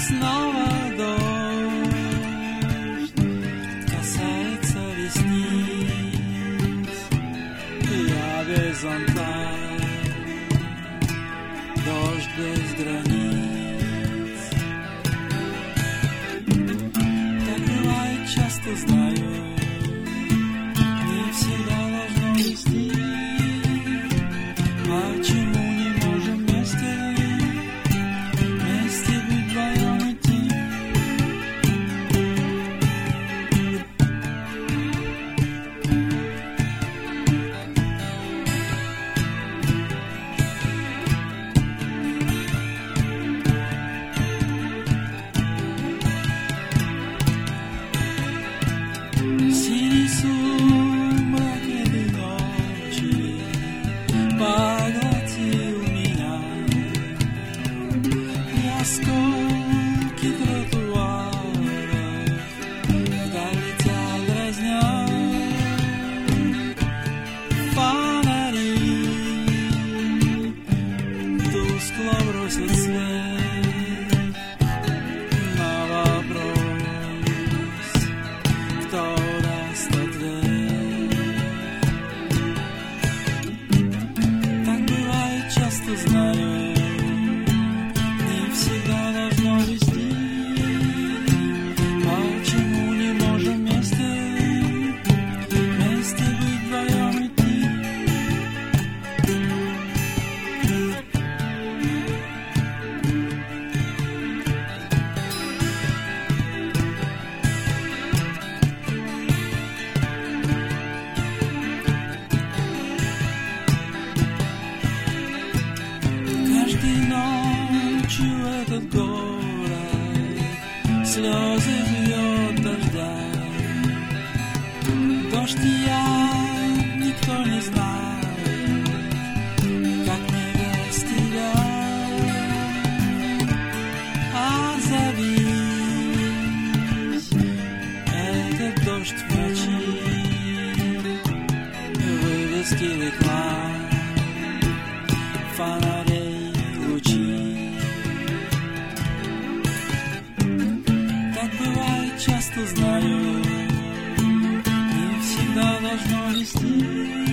снова дождь касается ресниц, и я без зонта, дождь без границ. Так бывает часто, знаю, не всегда должно вести. Почему не можем вместе быть вдвоем идти? Синий сумрак этой ночи поглотил меня, и осколки тротуаров вдаль летят дразня. Фонари тускло бросят свет на вопрос, кто даст ответ. Так бывает часто, знаю, не всегда должно вести. Почему не можем вместе быть вдвоем идти? Каждой ночью этот город слезы льет дождя. Дождь и я, никто не знает, как мне без тебя. Озовись, этот дождь в ночи, вывески реклам, фонарей, лучи. Так бывает часто, знаю, не всегда должно вести.